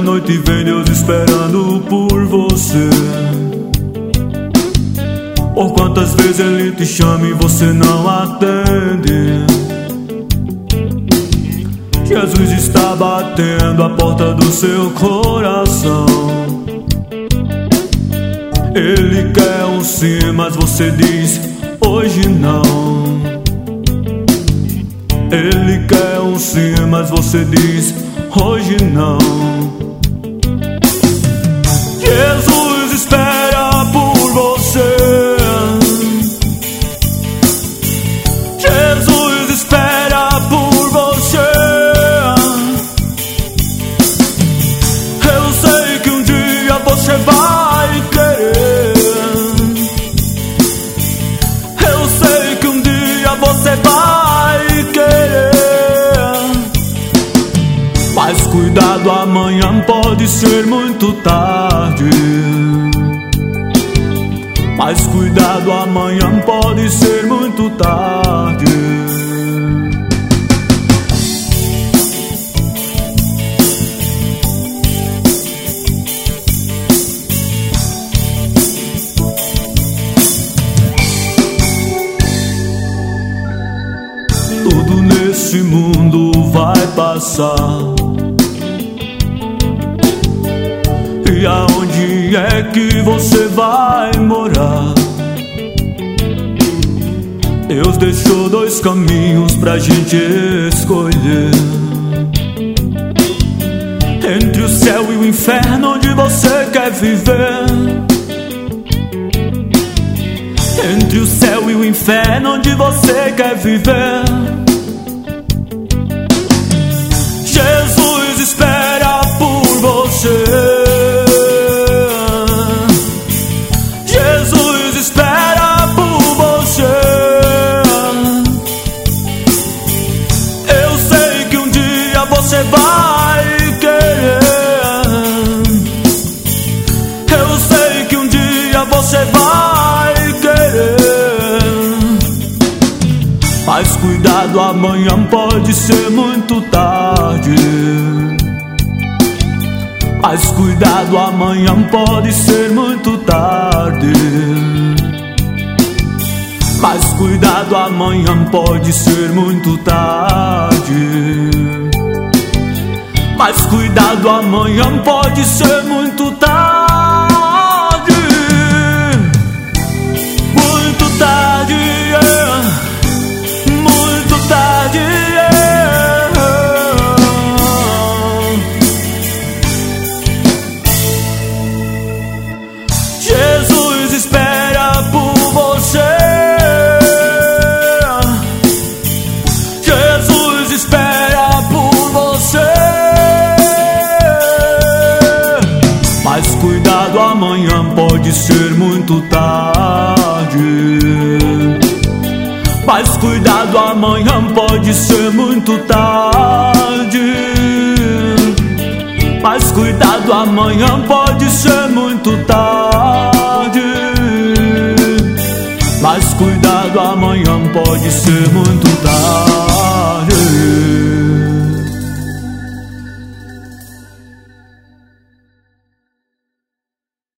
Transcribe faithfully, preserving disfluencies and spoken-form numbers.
noite vem Deus esperando por você. Por quantas vezes Ele te chama e você não atende. Jesus está batendo a porta do seu coração. Ele quer um sim, mas você diz hoje não. Ele quer um sim, mas você diz hoje não. Jesus espera por você. Jesus espera por você. Eu sei que um dia você vai querer. Eu sei que um dia você vai querer. Mas cuidado, amanhã pode ser muito tarde. Mas cuidado, amanhã pode ser muito tarde. Tudo nesse mundo vai passar. E aonde é que você vai morar? Deus deixou dois caminhos pra gente escolher. Entre o céu e o inferno, onde você quer viver? Entre o céu e o inferno, onde você quer viver? Jesus espera por você. Jesus espera por você. Eu sei que um dia você vai querer. Eu sei que um dia você vai querer. Mas cuidado, amanhã pode ser muito tarde. Mas cuidado, amanhã pode ser muito tarde. Mas cuidado, amanhã pode ser muito tarde. Mas cuidado, amanhã pode ser muito tarde. Muito tarde, yeah. Muito tarde, yeah. Jesus espera por você. Jesus espera por você. Mas cuidado, amanhã pode ser muito tarde. Mas cuidado, amanhã pode ser muito tarde. Mas cuidado, amanhã pode ser muito tarde. Mas cuidado, amanhã pode ser muito tarde.